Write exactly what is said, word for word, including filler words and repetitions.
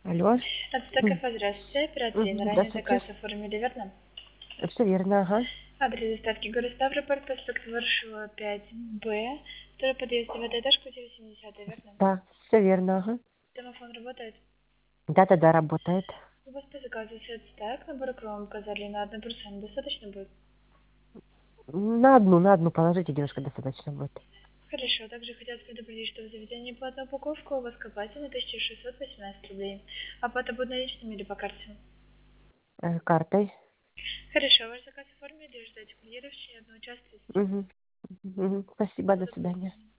Алло. Отстойка, здравствуйте. Оператор Мгм, Инна. Ранее здравствуйте. заказ оформили, верно? Все верно, ага. Адрес доставки город Ставрополь, проспект Ворошилова, пять Б. Второй подъезд, девятый этаж, квартира семидесятая, верно? Да, все верно, ага. Домофон работает? Да-да-да, работает. У вас по заказу сет стек, набор кром указали на одну персону. Достаточно будет? На одну, на одну положите, девушка, достаточно будет. Хорошо. Также хотят предупредить, что в заведении платная упаковка у вас копатель на тысяча шестьсот восемнадцать рублей. Оплата будет наличными или по карте? Э, картой. Хорошо. Ваш заказ оформили, ждать курьера в течение одного часа тридцати минут. Угу. Угу. Спасибо, до Удобного свидания. дня.